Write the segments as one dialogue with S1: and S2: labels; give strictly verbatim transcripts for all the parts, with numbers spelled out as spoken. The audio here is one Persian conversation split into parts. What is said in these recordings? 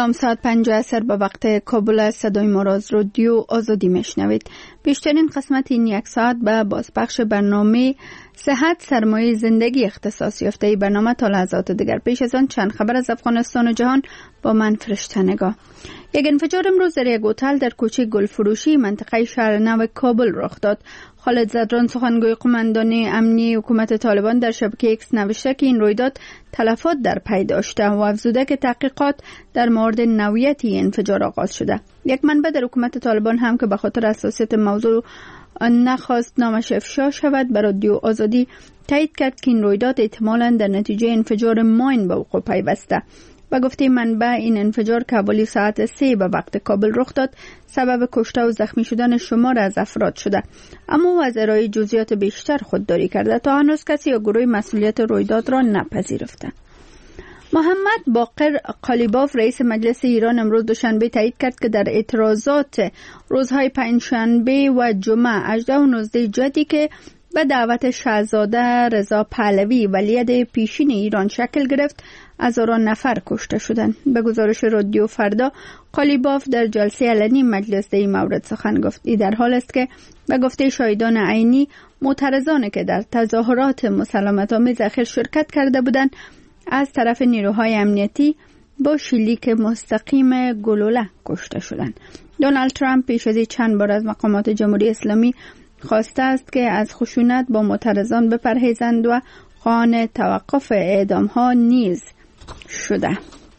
S1: سلام، ساعت پنج عصر به وقت کابل است. صدای ما را از رادیو آزادی میشنوید. بیشترین قسمت این یک ساعت به بازپخش برنامه صحت سرمایه زندگی اختصاص یافته برنامه تا لحظات دیگر. پیش از آن چند خبر از افغانستان و جهان با من فرشته نگاه. یک انفجار امروز در یک هتل در کوچه گلفروشی منطقه شهر نو کابل رخ داد. خالد زدران سخنگوی قماندان امنی حکومت طالبان در شبکه ایکس نوشته که این رویداد تلفات در پی داشته و افزوده که تحقیقات در مورد نوعیت انفجار آغاز شده. یک منبع در حکومت طالبان هم که به خاطر حساسیت موضوع نخواست نامش افشا شود، بر رادیو آزادی تایید کرد که این رویداد احتمالاً در نتیجه انفجار ماین به وقوع پیوسته. با گفته منبع این انفجار که حوالی ساعت سه به وقت کابل رخ داد سبب کشته و زخمی شدن شمار از افراد شده، اما از ارائه جزئیات بیشتر خودداری کرده. تا هنوز کسی یا گروه مسئولیت رویداد را نپذیرفته. محمد باقر قالیباف رئیس مجلس ایران امروز دوشنبه تایید کرد که در اعتراضات روزهای پنجشنبه و جمعه هجده و نوزده جدی که به دعوت شاهزاده رضا پهلوی ولیعهد پیشین ایران شکل گرفت هزاران نفر کشته شدند. به گزارش رادیو فردا قالیباف در جلسه علنی مجلس در این مورد سخن گفت. این در حال است که به گفته شاهدان عینی معترضانی که در تظاهرات مسالمت‌آمیز اخیر شرکت کرده بودند از طرف نیروهای امنیتی با شلیک مستقیم گلوله کشته شدند. دونالد ترامپ پیش از چند بار از مقامات جمهوری اسلامی خواسته است که از خشونت با معترضان بپرهیزند و خواهان توقف اعدام‌ها نیز شده.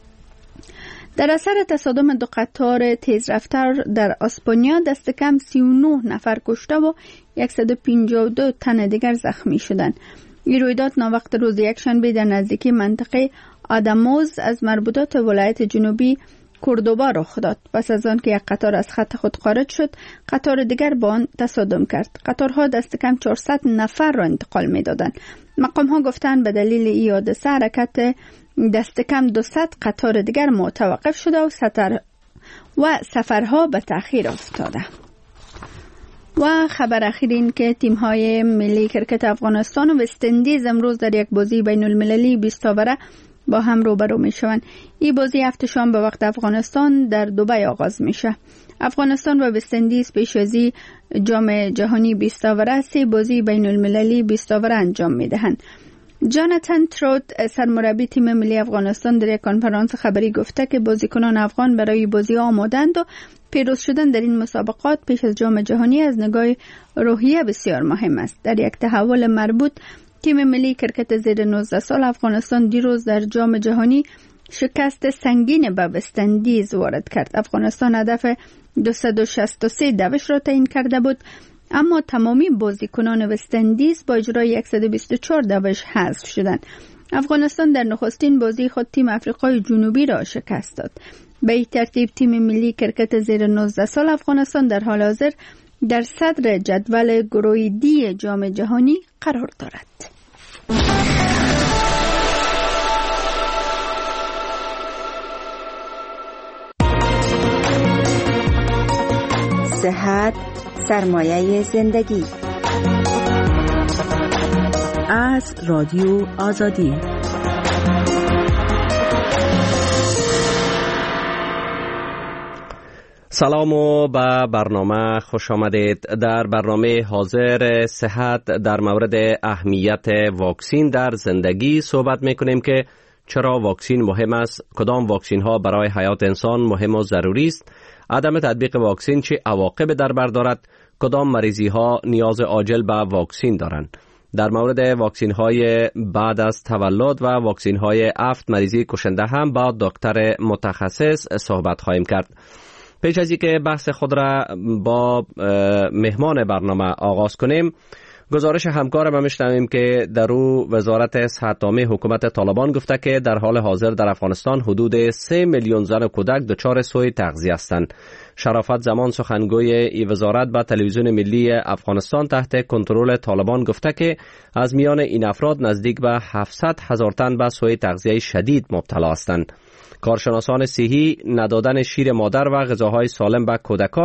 S1: در اثر تصادم دو قطار تیزرفتار در اسپانیا دست کم سی و نه نفر کشته و صد و پنجاه و دو تن دیگر زخمی شدند. این رویداد ناوقت روز یکشنبه در نزدیکی منطقه آداموز از مربوطات ولایت جنوبی کوردوبا رخ داد. پس از آن که یک قطار از خط خود خارج شد، قطار دیگر با آن تصادم کرد. قطارها دست کم چهارصد نفر را انتقال می‌دادند. مقام ها گفتند به دلیل این حادثه حرکت دست کم دویست قطار دیگر متوقف شده و سفر و سفرها به تأخیر افتاده. و خبر اخیر این که تیم‌های ملی کرکت افغانستان و وست اندیز امروز در یک بازی بین المللی بیست اوره با هم روبرو میشوند. این بازی هفته شام به وقت افغانستان در دبی آغاز میشه. افغانستان و وست اندیز پیش از جام جهانی بیست اوره سه بازی بین المللی بیست اوره انجام میدهند. جاناتان تروت سرمربی تیم ملی افغانستان در یک کنفرانس خبری گفته که بازیکنان افغان برای بازی آمادند و پیروز شدن در این مسابقات پیش از جام جهانی از نگاه روحیه بسیار مهم است. در یک تحول مربوط تیم ملی کرکت زیر نوزده سال افغانستان دیروز در جام جهانی شکست سنگین به وست اندیز وارد کرد. افغانستان هدف دویست و شصت و سه دوش را تعیین کرده بود، اما تمامی بازیکنان وست اندیز با اجرای صد و بیست و چهار دوش حذف شدند. افغانستان در نخستین بازی خود تیم آفریقای جنوبی را شکست داد. به این ترتیب تیم ملی کرکت زیر نوزده سال افغانستان در حال حاضر در صدر جدول گروه دی جام جهانی قرار دارد.
S2: صحت سرمایه زندگی از رادیو آزادی.
S3: سلام و به برنامه خوش آمدید. در برنامه حاضر صحت در مورد اهمیت واکسین در زندگی صحبت میکنیم که چرا واکسین مهم است، کدام واکسین ها برای حیات انسان مهم و ضروری است، عدم تطبیق واکسین چه عواقب در بر دارد، کدام مریضی ها نیاز عاجل به واکسین دارند. در مورد واکسین های بعد از تولد و واکسین های افت مریضی کشنده هم با دکتر متخصص صحبت خواهیم کرد. پیش از اینکه بحث خود را با مهمان برنامه آغاز کنیم، گزارش همکارم میشنویم که در او وزارت صحت عامه حکومت طالبان گفته که در حال حاضر در افغانستان حدود سه میلیون زن و کودک دچار سوء تغذیه هستند. شرافت زمان سخنگوی این وزارت به تلویزیون ملی افغانستان تحت کنترل طالبان گفته که از میان این افراد نزدیک به هفتصد هزار تن به سوء تغذیه شدید مبتلا هستند. کارشناسان صحی ندادن شیر مادر و غذاهای سالم به کودکان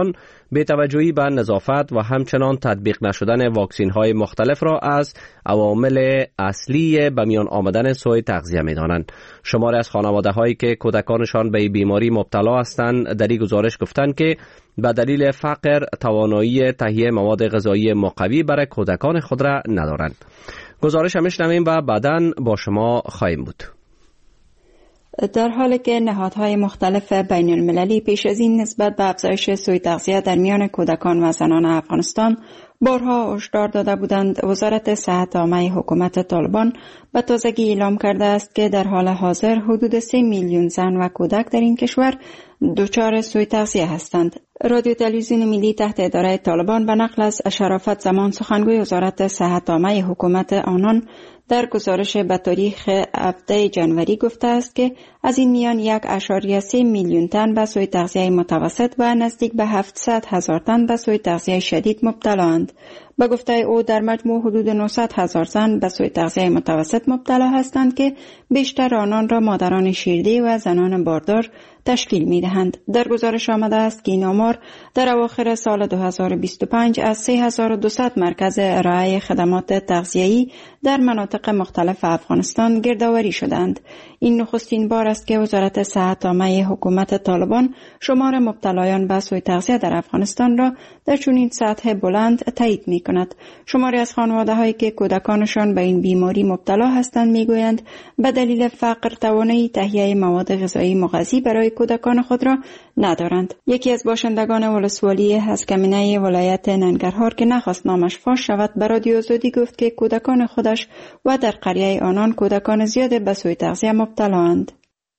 S3: بی‌توجهی به نظافت و همچنان تطبیق نشدن واکسین های مختلف را از عوامل اصلی به میان آمدن سوء تغذیه می دانند. شماری از خانواده هایی که کودکانشان به بیماری مبتلا هستند در این گزارش گفتند که به دلیل فقر توانایی تهیه مواد غذایی مقوی برای کودکان خود را ندارند. گزارش هم میشنویم و بعداً با شما خواهیم بود.
S4: در حالی که نهادهای مختلف بین المللی پیش از این نسبت به افزایش سوء تغذیه در میان کودکان و زنان افغانستان بارها هشدار داده بودند، وزارت صحت عامه حکومت طالبان به تازگی اعلام کرده است که در حال حاضر حدود سه میلیون زن و کودک در این کشور دچار سوء تغذیه هستند. رادیو تلویزیون ملی تحت اداره طالبان به نقل از شرافت زمان سخنگوی وزارت صحت عامه حکومت آنان در گزارش به تاریخ هفته ژانویه گفته است که از این میان یک اشاریه سه میلیون تن به سوء تغذیه متوسط و نزدیک به هفتصد هزار تن به سوء تغذیه شدید مبتلااند. به گفته او در مجموع حدود نهصد هزار زن به سوء تغذیه متوسط مبتلا هستند که بیشتر آنان را مادران شیرده و زنان باردار تشکیل می دهند. در گزارش آمده است که این آمار در اواخر سال دو هزار و بیست و پنج از سه هزار و دویست مرکز ارائه خدمات تغذیه‌ای در مناطق مختلف افغانستان گردآوری شدند. این نخستین بار است که وزارت صحت عامه حکومت طالبان شمار مبتلایان به سوء تغذیه در افغانستان را در چنین سطح بلند تایید می کند. شماری از خانواده هایی که کودکانشان به این بیماری مبتلا هستند می گویند به دلیل فقر توانایی تهیه مواد غذایی مغذی برای کودکان خود را ندارند. یکی از باشندگان ولسوالی هسکمینه ولایت ننگرهار که نخواست نامش فاش شود به رادیو آزادی گفت که کودکان خودش و در قریه آنان کودکان زیاد به سوء تغذیه مبتلااند.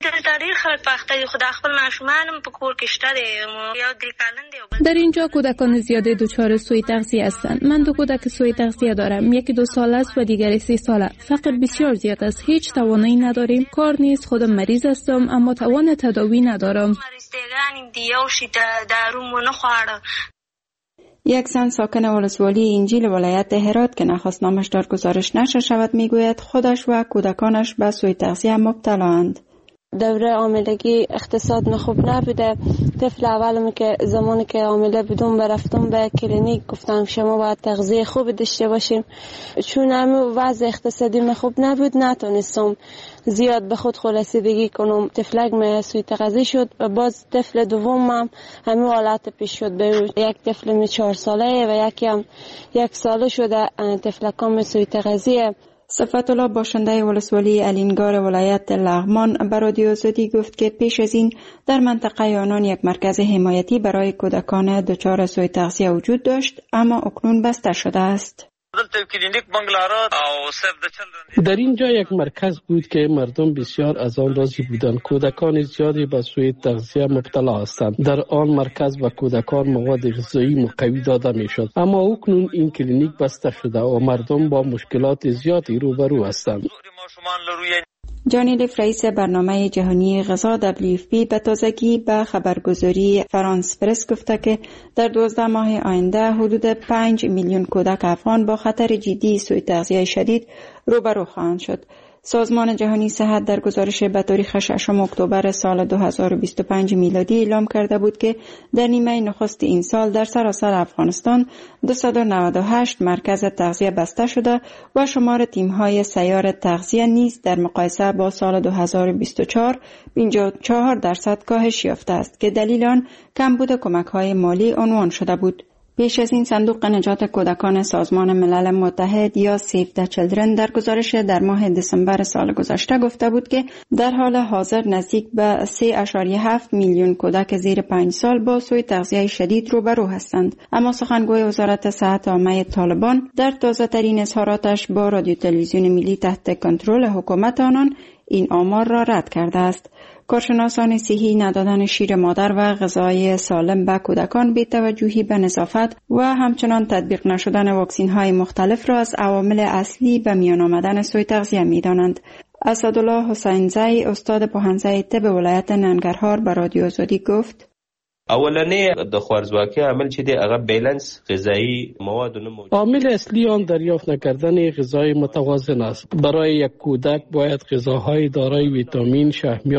S5: در اینجا کودکان زیاده دچار سوء تغذیه هستند. من دو کودک سوء تغذیه دارم، یکی دو سال است و دیگری سه ساله. فقر بسیار زیاد است، هیچ توانایی نداریم. کار نیست، خودم مریض هستم اما توان تداوی ندارم.
S4: یک زن ساکن ولسوالی انجیل ولایت هرات که نخواست نامش در گزارش نشر شود میگوید خودش و کودکانش به سوء تغذیه مبتلااند.
S6: دوره حاملگی اقتصاد خوب نبوده. طفل اولم که زمانی که حامله بودم برفتم به کلینیک گفتم شما باید تغذیه خوب داشته باشیم. چون هم وضع اقتصادی خوب نبود نتونستم زیاد به خود خلاصیدگی کنم. طفلک من سوء تغذیه شد و باز طفل دومم همین حالت پیش شد. به یک طفل می چهار ساله و یکی هم یک ساله شده طفلکام سوء تغذیه.
S4: صفت الله باشنده ولسوالی الینگار ولایت لغمان به رادیو آزادی گفت که پیش از این در منطقه آنان یک مرکز حمایتی برای کودکان دچار سوء تغذیه وجود داشت اما اکنون بسته شده است.
S7: در اینجا یک مرکز بود که مردم بسیار از آن راضی بودند. کودکان زیادی به سوء تغذیه مبتلا هستند. در آن مرکز و کودکان مواد غذایی مقوی داده میشد، اما اکنون این کلینیک بسته شده و مردم با مشکلات زیادی روبرو هستند.
S4: جانی لیف رئیس برنامه جهانی غذا دبلیو اف پی به تازگی به خبرگزاری فرانس پرس گفته که در دوازده ماه آینده حدود پنج میلیون کودک افغان با خطر جدی سوء تغذیه شدید روبرو خواهند شد. سازمان جهانی صحت در گزارش به تاریخ ششم اکتبر سال دو هزار و بیست و پنج میلادی اعلام کرده بود که در نیمه نخست این سال در سراسر افغانستان دویست و نود و هشت مرکز تغذیه بسته شده و شمار تیم‌های سیار تغذیه نیز در مقایسه با سال دو هزار و بیست و چهار پنجاه و چهار درصد کاهش یافته است که دلیل آن کمبود کمک‌های مالی عنوان شده بود. پیش از این صندوق نجات کودکان سازمان ملل متحد یا سیو د چیلدرن در گزارش در ماه دسامبر سال گذشته گفته بود که در حال حاضر نزدیک به سه ممیز هفت میلیون کودک زیر پنج سال با سوء تغذیه شدید روبرو هستند. اما سخنگوی وزارت صحت عامه طالبان در تازه ترین اظهاراتش با رادیو تلویزیون ملی تحت کنترل حکومت آنان این آمار را رد کرده است. کارشناسان صحی ندادن شیر مادر و غذای سالم به کودکان بی توجهی به نظافت و همچنان تطبیق نشدن واکسین های مختلف را از عوامل اصلی به میان آمدن سوء تغذیه می دانند. اسدالله حسین زی استاد پوهنځی طب ولایت ننګرهار به رادیو آزادی گفت
S8: اولنی د خوارزواکی عامل چې دی هغه بیلنس غذایی مواد نه موجود.
S7: عامل اصلی آن دریافت نکردن غذای متوازن است. برای یک کودک باید غذاهای دارای ویتامین، شحمیات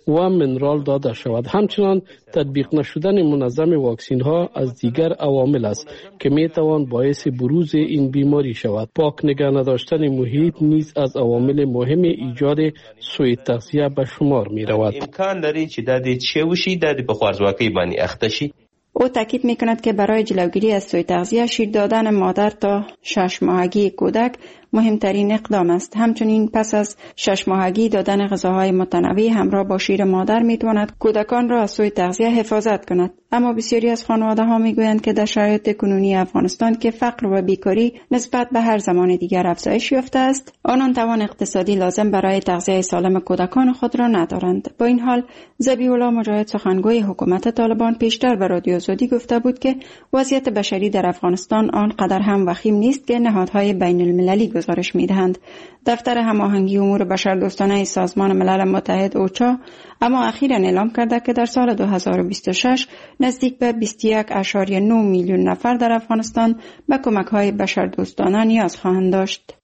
S7: و منرال داده شود. همچنان تطبیق نشدن منظم واکسین ها از دیگر عوامل است که می توان باعث بروز این بیماری شود. پاک نگه نداشتن محیط نیز از عوامل مهم ایجاد سوء تغذیه به شمار می رود.
S8: امکان داری چې د دې چوشي د په خوارزواکۍ باندې اخته شي.
S4: او تاکید میکند که برای جلوگیری از سوء تغذیه شیر دادن مادر تا شش ماهگی کودک مهمترین اقدام است. همچنین پس از شش ماهگی دادن غذاهای متنوع همراه با شیر مادر میتواند کودکان را از سوء تغذیه حفاظت کند. اما بسیاری از خانواده ها میگویند که در شرایط کنونی افغانستان که فقر و بیکاری نسبت به هر زمان دیگر افزایش یافته است، آنان توان اقتصادی لازم برای تغذیه سالم کودکان خود را ندارند. با این حال ذبیح الله مجاهد سخنگوی حکومت طالبان پیشتر به رادیو آزادی گفته بود که وضعیت بشری در افغانستان آنقدر هم وخیم نیست که نهادهای بین المللی گزارش میدهند. دفتر هماهنگی امور بشردوستانه سازمان ملل متحد اوچا اما اخیراً اعلام کرده که در سال دو هزار و بیست و شش نزدیک به بیست و یک ممیز نه میلیون نفر در افغانستان به کمک‌های بشردوستانه نیاز خواهند داشت.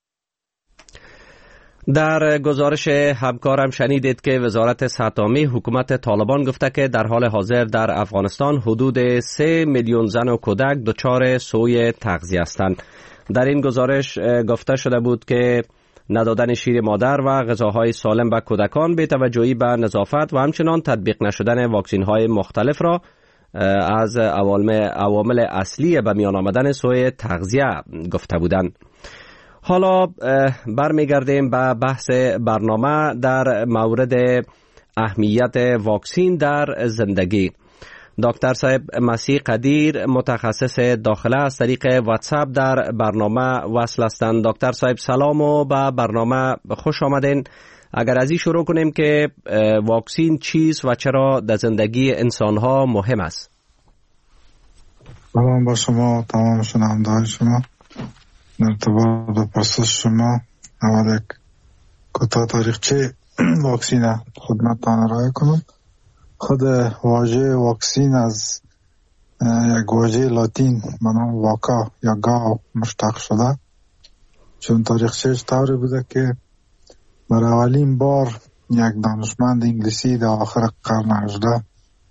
S3: در گزارش همکارم شنیدید که وزارت صحت عامه حکومت طالبان گفته که در حال حاضر در افغانستان حدود سه میلیون زن و کودک دچار سوء تغذیه هستند. در این گزارش گفته شده بود که ندادن شیر مادر و غذاهای سالم به کودکان، بی توجهی به نظافت و همچنان تطبیق نشدن واکسین های مختلف را از عوامل اصلی به میان آمدن سوء تغذیه گفته بودند. حالا برمیگردیم به بحث برنامه در مورد اهمیت واکسین در زندگی. دکتر صاحب مسیح قدیر متخصص داخله از طریق واتساپ در برنامه وصل هستند. دکتر صاحب سلام و به برنامه خوش آمدین. اگر از این شروع کنیم که واکسین چیست و چرا در زندگی انسان‌ها مهم است؟
S9: سلام با شما تمام شنوندگان شما. در ارتباط با پرسش شما اول یک کوتاه تاریخچه واکسین خدمتتان ارائه کنم. خود واژه واکسین از یک واژه لاتین به نام واکا یا گاو مشتق شده، چون تاریخچه‌اش طوری بوده که برای اولین بار یک دانشمند انگلیسی در آخر قرن هجدهم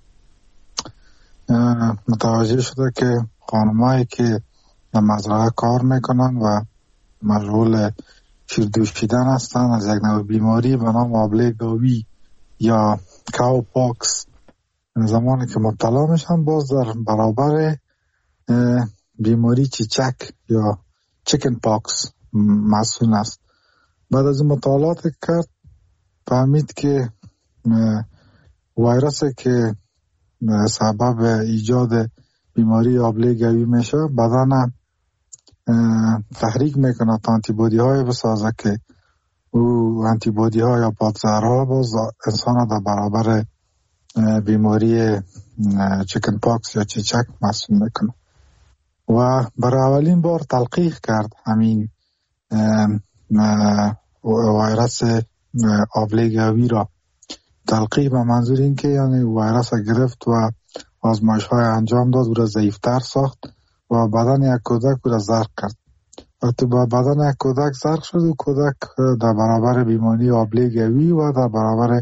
S9: متوجه شده که خانمایی که در مزرعه کار میکنن و مشغول شیردوشیدن هستن از یک نوع بیماری به نام آبله گاوی یا کاو پاکس زمانی که مبتلا میشن باز در برابر بیماری چیچک یا چیکن پاکس مسئول است. بعد از مطالعات کرد فهمید که ویروسی که سبب ایجاد بیماری آبله گاوی میشه بدن تحریک میکنه تا آنتیبادی های بسازه که او آنتیبادی ها یا پادزهرها باز انسان در برابر بیماری چیکن پاکس یا چیچک مسئول میکنه و برای اولین بار تلقیح کرد همین ویروس آبله گاوی را. تلقیح به منظور این که یعنی ویروس گرفت و آزمایش های انجام داد، او را ضعیفتر ساخت و بدن یک کودک او را زرق کرد. وقتی با بدن یک کودک زرق شد و کودک در برابر بیماری آبله گاوی و در برابر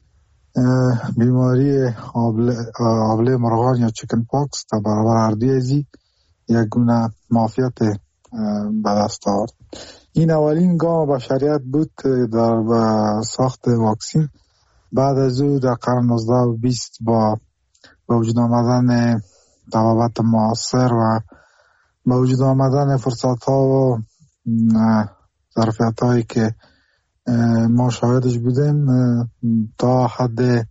S9: بیماری آبله, آبله مرغان یا چیکن پاکس در برابر هر دوی ازی یک گونه معافیت به دست آورد. این اولین گام بشریت بود در ساخت واکسین. بعد از او در قرن نوزده و بیست با به وجود آمدن روابط معاصر و به وجود آمدن فرصت ها و ظرفیت هایی که ما شاهدش بودیم تا حد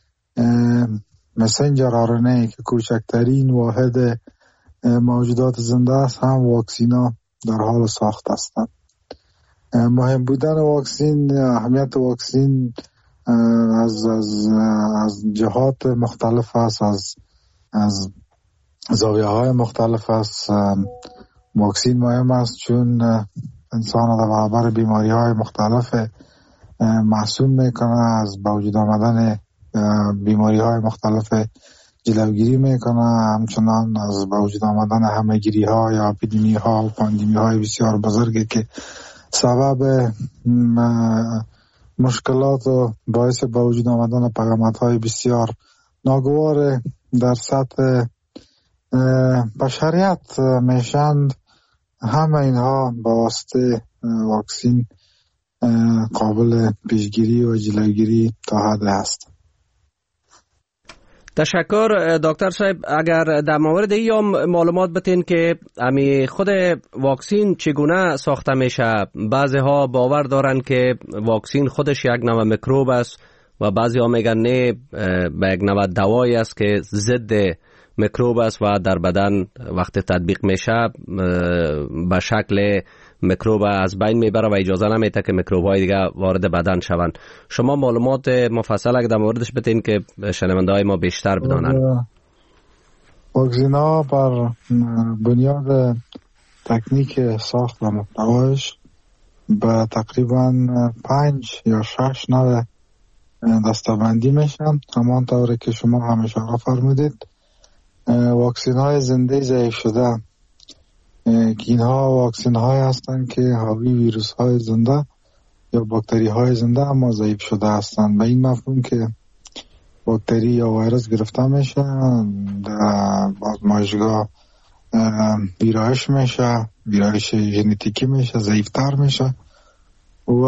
S9: مسنجر آر ان ای که کوچکترین واحد موجودات زنده است هم واکسین ها در حال ساخت هستند. مهم بودن واکسین، اهمیت واکسین از از از جهات مختلف است، از از زاویه های مختلف است. واکسین مهم است چون انسان در برابر بیماری های مختلف محصول میکنه، از با وجود آمدن بیماری های مختلف جلوگیری میکنه، همچنان از با وجود آمدن همهگیری ها یا اپیدمی ها و پاندمی های بسیار بزرگی که سبب مشکلات و باعث به وجود آمدن پیامدهای بسیار ناگوار در سطح بشریت میشند. همه اینها با واسطه واکسین قابل پیشگیری و جلوگیری تا حد است.
S3: تشکر دکتر صاحب. اگر در مورد این معلومات بتین که امی خود واکسین چگونه ساخته میشه؟ بعضی ها باور دارن که واکسین خودش یک نوع میکروب است و بعضی ها میگن نه، به یک نوع دوایی است که ضد میکروب است و در بدن وقت تطبیق میشه به شکل میکروب از بین میبره و اجازه نمیده که میکروب های دیگه وارد بدن شوند. شما معلومات مفصل اگر در موردش بتین که شنونده های ما بیشتر بدانند.
S9: واکسین ها بر بنیاد تکنیک ساخت و محتواش به تقریبا پنج یا شش نوع دسته‌بندی میشن. همان طوری که شما هم اشاره فرمودید، واکسین های زنده ضعیف شده که اینها واکسین های هستند که حاوی ویروس های زنده یا باکتری های زنده اما ضعیف شده هستند. به این مفهوم که باکتری یا ویروس گرفته میشه، در آزمایشگاه ویرایش میشه، ویرایش ژنتیکی میشه، ضعیفتر میشه و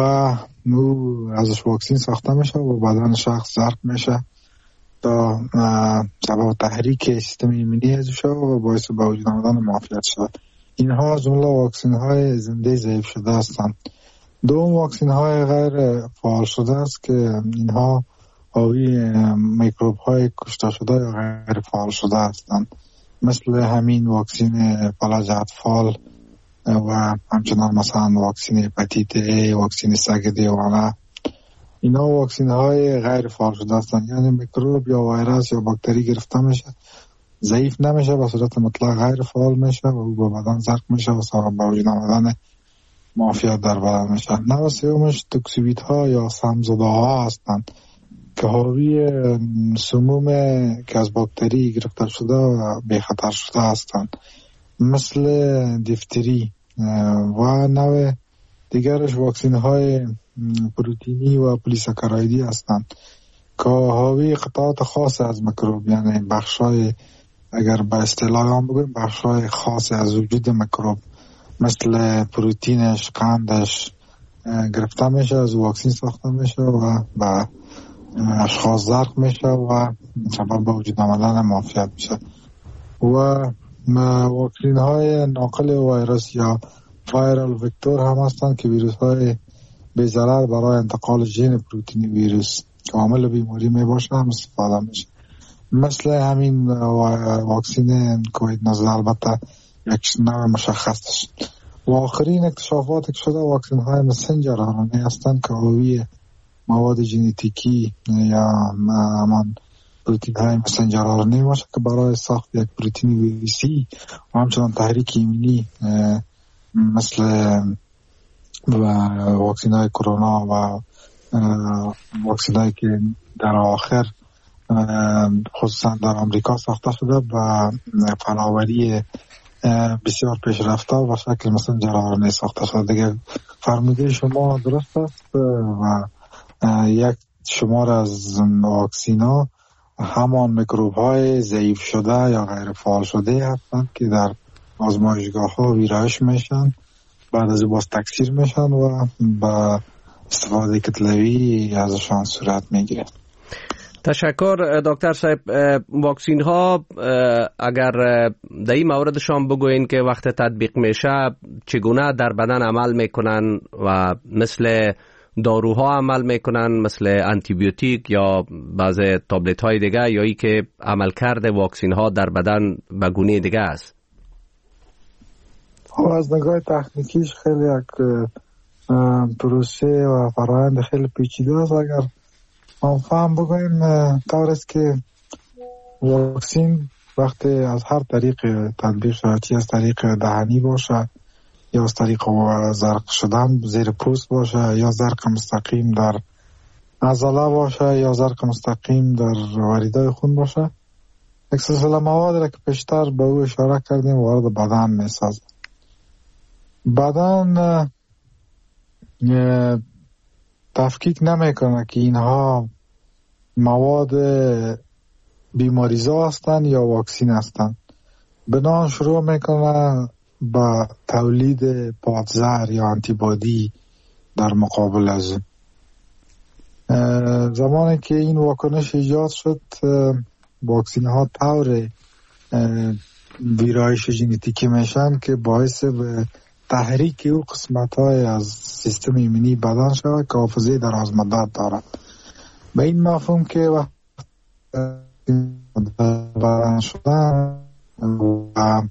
S9: ازش واکسین ساخته میشه و بدن شخص ضرب میشه تا سبب تحریک سیستم ایمنی ازش و باعث به وجود آمدن معافیت شد. اینها جمله واکسین های زنده ضعیف شده هستند. دوم واکسین های غیر فعال شده است که اینها حاوی میکروب های کشته شده یا غیر فعال شده هستند، مثل همین واکسین فلج اطفال و همچنان مثلا واکسین هپاتیت A، واکسین سگ دیوانه. اینا واکسین های غیر فعال شده هستند، یعنی میکروب یا ویروس یا باکتری گرفته میشه، ضعیف نمیشه، به صورت مطلق غیر فعال میشه و او به بدن زرق میشه و سبب به وجود آمدن معافیت در بدن میشه. نوع سومش توکسیویت ها یا سمزده ها هستند که حاوی سموم که از باکتری گرفته شده و بی خطر شده هستند، مثل دیفتری. و نوع دیگرش واکسین های پروتئینی و پلیساکارایدی هستند که حاوی قطعات خاص از میکروب، یعنی بخشای، اگر به اصطلاح هم بگویم، بخشای خاص از وجود میکروب مثل پروتئینش، قندش گرفته میشه، از واکسین ساخته میشه و به اشخاص زرق میشه و سبب به وجود آمدن معافیت میشه. و واکسین های ناقل ویروس یا وایرال وکتور هم هستند که ویروس های بی‌ضرر برای انتقال ژن پروتئین ویروس که عامل بیماری می باشه هم استفاده میشه، مثل همین واکسین کووید نوزده. البته یک نوع مشخصش. و آخرین اکتشافات که شده واکسین های مسنجر آر ان ای هستند که حاوی مواد ژنتیکی یا همان پروتئین های مسنجر آر ان ای باشه که برای ساخت یک پروتئین ویروسی و همچنان تحریک ایمنی مثل واکسین های کرونا و واکسین هایی که در آخر خصوصا در آمریکا ساخته شده و فناوری بسیار پیشرفته و شکل مسنجر آر ان ای ساخته شده. دیگه فرموده شما درست است و یک شمار از واکسین ها همان میکروب های ضعیف شده یا غیر فعال شده هستند که در آزمایشگاه ها ویرایش میشن، بعد از باز تکثیر میشن و با استفاده کتلوی ازشان صورت میگیره.
S3: تشکر دکتر صاحب. واکسین ها اگر در این موردشان بگوین که وقت تطبیق میشه چگونه در بدن عمل میکنن و مثل داروها عمل میکنن، مثل آنتی بیوتیک یا بعض تابلت های دیگه، یا ای که عملکرد واکسین ها در بدن به گونه دیگه است؟
S9: از نگاه تکنیکیش خیلی یک پروسه و فرآیند خیلی پیچیده است. اگر ما فهم بگویم طور است که واکسین وقتی از هر طریق تطبیق شود، چی از طریق دهنی باشه یا از طریق زرق شدن زیر پوست باشه یا زرق مستقیم در عضله باشه یا زرق مستقیم در وریدای خون باشه، یک سلسله مواد را که پیشتر به او اشاره کردیم وارد بدن میسازه. بدن تفکیک نمیکنه که اینها مواد بیماریزا هستند یا واکسین هستند. بنان شروع میکنه با تولید پادزهر یا آنتیبادی در مقابل از اون. زمانی که این واکنش ایجاد شد، واکسین ها طور ویرایش ژنتیکی میشن که باعث به تحریک او قسمت های از سیستم ایمنی بدن شود که حافظه دراز مدت دارد. به این مفهوم که وقت بدن شدن و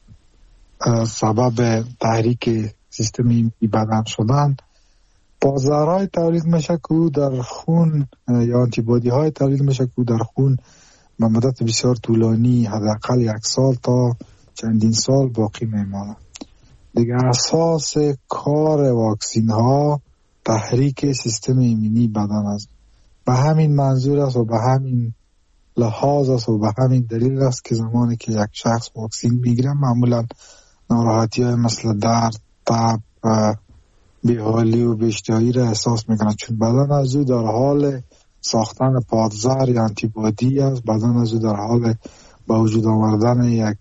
S9: سبب تحریک سیستم ایمنی بدن شدن، پادزهرهای تولید میشه که او در خون یا آنتیبادی های تولید میشه که او در خون به مدت بسیار طولانی، حداقل یک سال تا چندین سال باقی میماند. دیگه اساس کار واکسین ها تحریک سیستم ایمنی بدن است. به همین منظور است و به همین لحاظ است و به همین دلیل است که زمانی که یک شخص واکسین میگیره معمولا ناراحتی های مثل درد، تب، بیحالی و بی‌اشتهایی را احساس میکنه، چون بدن از او در حال ساختن پادزهر یا آنتیبادی است. بدن از او در حال با وجود آوردن یک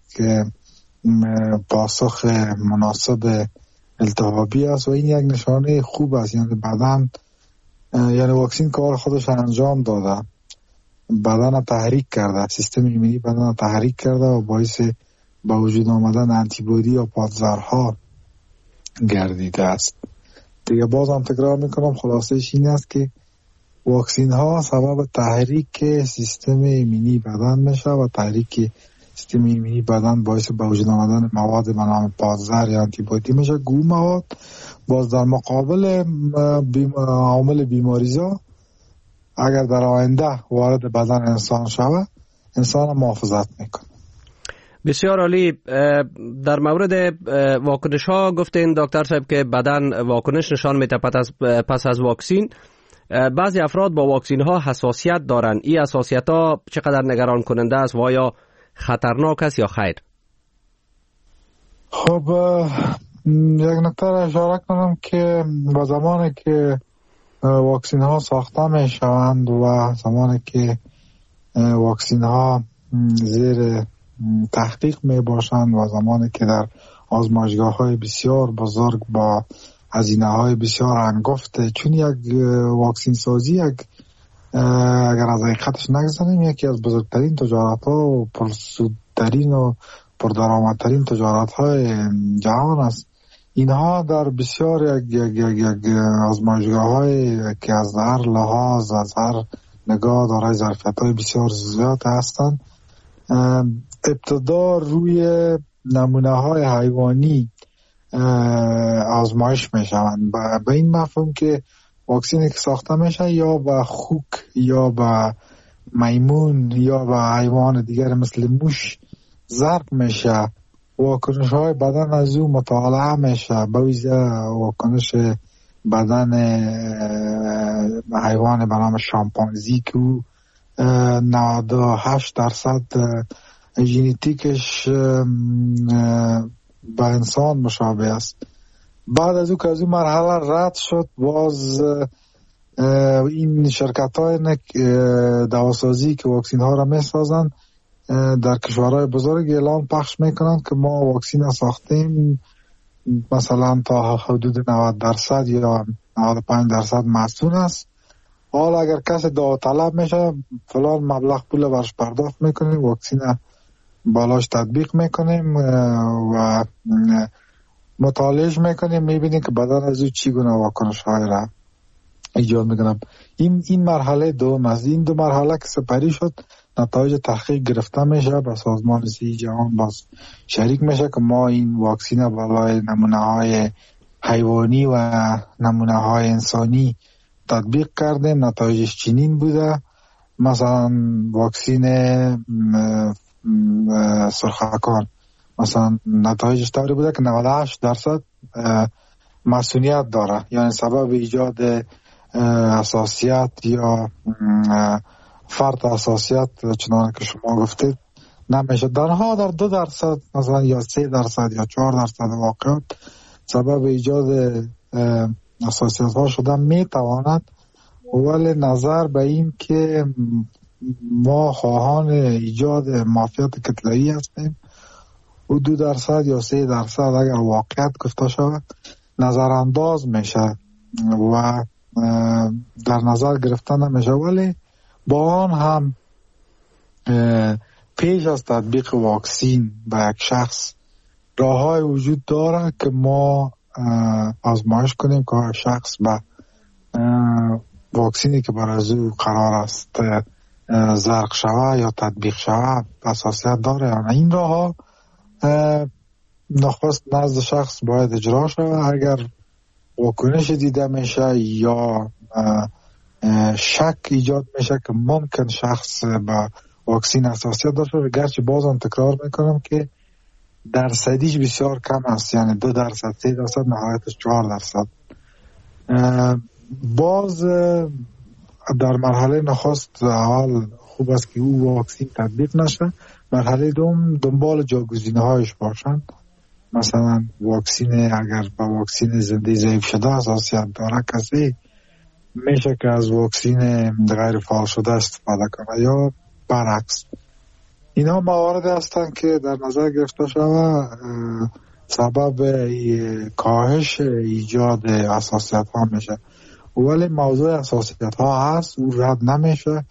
S9: پاسخ مناسب التهابی است و این یک نشانه خوب است. یعنی بدن، یعنی واکسین کار خودش انجام داده، بدن تحریک کرده، سیستم ایمنی بدن تحریک کرده و باعث با وجود آمدن آنتیبادی یا پادزهرها گردیده است. دیگه بازم تکرار میکنم، خلاصش این است که واکسین ها سبب تحریک سیستم ایمنی بدن میشه و تحریک سیستم ایمنی بدن باعث به وجود آمدن مواد به نام پادزهر یا آنتیبادی میشه. گو مواد باز در مقابل بیم... عامل بیماریزا اگر در آینده وارد بدن انسان شود، انسان محافظت میکنه.
S3: بسیار عالی. در مورد واکنش ها گفتین دکتر صاحب که بدن واکنش نشان میده پس از واکسین. بعضی افراد با واکسین ها حساسیت دارن. این حساسیت ها چقدر نگران کننده است و آیا خطرناک است یا خیر؟
S9: خب یک نکته را اشاره کنم که با زمانی که واکسین ها ساخته می شوند و زمانی که واکسین ها زیر تحقیق می باشند و زمانی که در آزمایشگاه های بسیار بزرگ با هزینه های بسیار هنگفت، چون یک واکسین سازی یک اگر از حقیقتش نگذاریم یکی از بزرگترین تجارت ها و پرسودترین و پردرآمدترین تجارت های جهان است. اینها در بسیار یک, یک, یک, یک آزمایشگاه های که از هر لحاظ از هر نگاه دارای ظرفیت های بسیار زیاد هستند، ابتدا روی نمونه های حیوانی آزمایش می شوند. به این مفهوم که واکسینی که ساخته میشه یا با خوک یا با میمون یا با حیوان دیگر مثل موش ضرب میشه، واکنش های بدن از او مطالعه میشه، به ویژه واکنش بدن حیوان به نام شامپانزی که او نود و هشت درصد ژنتیکش با انسان مشابه است. بعد از او که از اون مرحله رد شد، باز این شرکت های دواسازی که واکسین ها را می سازن در کشورهای بزرگ اعلان پخش میکنند که ما واکسین ها ساختیم، مثلا تا حدود نود درصد یا نود و پنج درصد مسئول است. حالا اگر کسی داوطلب میشه فلان مبلغ پول برش پرداخت میکنیم، واکسین بالاش تطبیق میکنیم و مطالعهش میکنیم، میبینیم که بدن از او چی گونه واکنش های را ایجاد میکنم. این این مرحله دوم از این دو مرحله که سپری شد، نتایج تحقیق گرفته میشه، با سازمان صحت جهان باز شریک میشه که ما این واکسین بالای نمونه های حیوانی و نمونه های انسانی تطبیق کردیم. نتایجش چنین بوده، مثلا واکسین سرخکان مثلا نتایجش طوری بوده که نود و هشت درصد مسئولیت داره، یعنی سبب ایجاد حساسیت یا فرط حساسیت چنانه که شما گفتید نمیشه. درها در دو درصد مثلا یا سه درصد یا چهار درصد واقعات سبب ایجاد حساسیت ها شده می تواند، ولی نظر به این که ما خواهان ایجاد مافیات کتله‌ای هستیم و دو درصد یا سه درصد اگر واقعیت گفته شود نظرانداز میشه و در نظر گرفته نمیشه، ولی با آن هم پیش از تطبیق واکسین به یک شخص راه های وجود داره که ما آزمایش کنیم که شخص به واکسینی که برای او قرار است زرق شوه یا تطبیق شوه حساسیت داره یا نه. این راه ها نخست نزد شخص باید اجرا شوه. اگر واکنش دیده میشه یا شک ایجاد میشه که ممکن شخص به واکسین حساسیت داشته، گرچه بازم تکرار میکنم که درصدیش بسیار کم است، یعنی دو درصد، سه درصد، نهایتش چهار درصد. باز در مرحله نخست اول خوب است که او واکسین تطبیق نشه. مرحله دوم دنبال جاگزینه هایش باشند. مثلا واکسین، اگر با واکسین زنده ضعیف شده حساسیت داره کسی، میشه که از واکسین غیر فعال شده استفاده کنه یا برعکس. اینا موارد هستند که در نظر گرفته شده سبب کاهش ایجاد حساسیت ها میشه، ولی موضوع حساسیت ها هست، او رد نمیشه.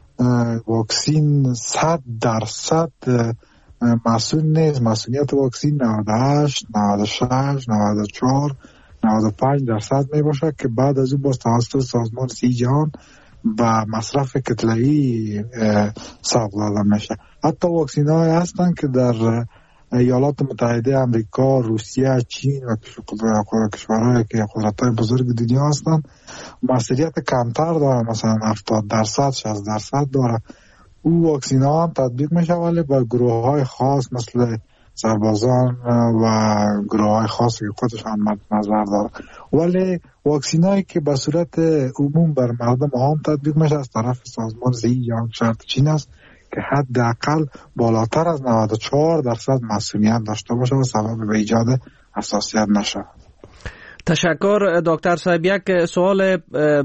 S9: واکسین صد درصد مسئول نیست. مسئولیت واکسین نود و هشت، نود و شش، نود و چهار، نود و پنج درصد می باشه که بعد از اون باز توسط سازمان صحت جهان و مصرف کتله‌ای ساخته داده میشه. حتی واکسین های هستن که در ایالات متحده امریکا، روسیه، چین و کشورهای که قدرت‌های بزرگ دنیا هستن مسئولیت کمتر داره، مثلا هفتاد درصد، شصت درصد داره. او واکسین ها هم تطبیق میشه ولی با گروه های خاص مثل سربازان و گروه های خاصی که خودشان مد نظر داره. ولی واکسین هایی که به صورت عموم بر مردم عام تطبیق میشه از طرف سازمان صحت جهان شرط چین است که حداقل بالاتر از نود و چهار درصد مسئولیت داشته باشه و سبب به ایجاد حساسیت نشه.
S3: تشکر دکتر صاحب. یک سوال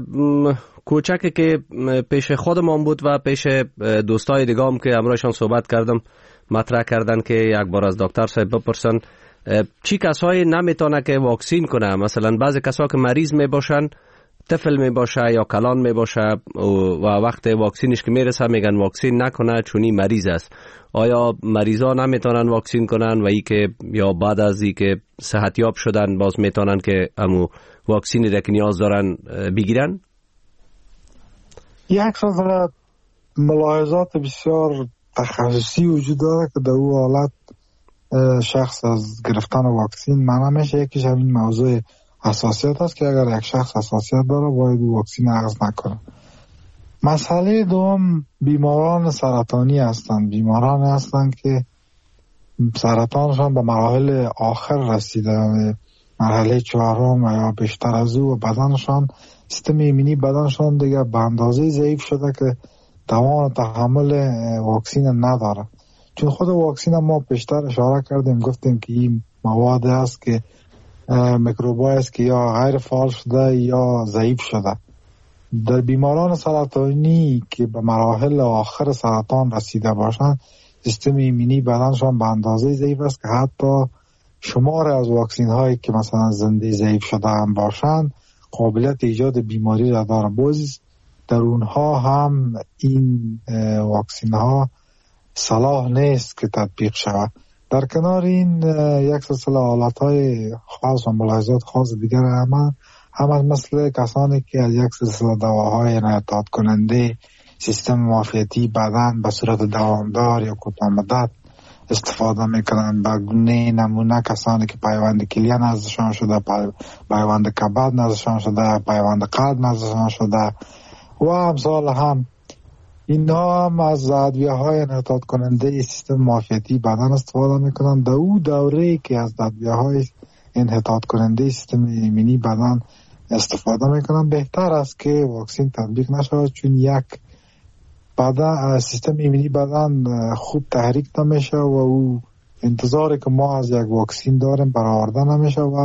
S3: کوچکی که پیش خودمان بود و پیش دوستای دیگه هم که همراهشان صحبت کردم مطرح کردن که یک بار از دکتر صاحب بپرسن چی کسایی نمیتونه که واکسین کنه. مثلا بعضی کسا که مریض می باشن، طفل می باشه یا کلان می باشه و وقت واکسینش که میرسه میگن واکسین نکنه چونی مریض است. آیا مریضا نمیتونن واکسین کنن و ای که یا بعد از ای که صحتیاب شدن باز میتونن که همو واکسینی را که نیاز دارن بگیرن؟
S9: یک سال ملاحظات بسیار تخصصی وجود داره که در او حالت شخص از گرفتن واکسین منع میشه. یکیش همین موضوع حساسیت است که اگر یک شخص حساسیت داره باید واکسین اخذ نکنه. مسئله دوم بیماران سرطانی هستند. بیماران هستند که سرطانشان به مراحل آخر رسیده، مرحله چهارم یا بیشتر از او، و بدنشان، سیستم ایمنی بدنشان دیگه به اندازه ضعیف شده که توان تحمل واکسین نداره. چون خود واکسین ما بیشتر اشاره کردیم، گفتیم که این مواد است که میکروبای است که یا غیر فعال شده یا ضعیف شده. در بیماران سرطانی که به مراحل آخر سرطان رسیده باشند سیستم ایمنی بدنشان به اندازه ضعیف است که حتی شمار از واکسین هایی که مثلا زنده ضعیف شده هم باشند قابلیت ایجاد بیماری را دارند. باز در اونها هم این واکسین ها صلاح نیست که تطبیق شود. در کنار این یک سلسله حالت های خاص و ملاحظات خاص دیگر هم هم مثل کسانی که از یک سلسله دواهای انعطاف کننده سیستم معافیتی بدن به صورت دوامدار یا کوتاه مدت استفاده میکنن، به گونه نمونه کسانی که پیوند کلیه نزدشان شده، پیوند کبد نزدشان شده، پیوند قلب نزدشان شده و امثال هم، اینا هم از ادویه های انحطاط کننده سیستم معافیتی بدن استفاده میکنن. در او دوره که از ادویه های انحطاط کننده سیستم ایمنی بدن استفاده میکنن بهتر است که واکسین تطبیق نشود، چون یک بدن سیستم ایمنی بدن خوب تحریک نمیشه و او انتظاری که ما از یک واکسین داریم برآورده نمیشه و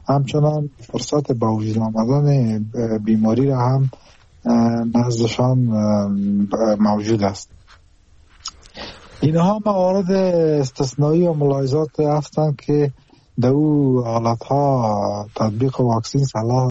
S9: همچنان فرصت به وجود آمدن بیماری را هم نزدشان موجود است. اینها موارد استثنایی و ملاحظات هستند که در او حالتها تطبیق واکسین صلاح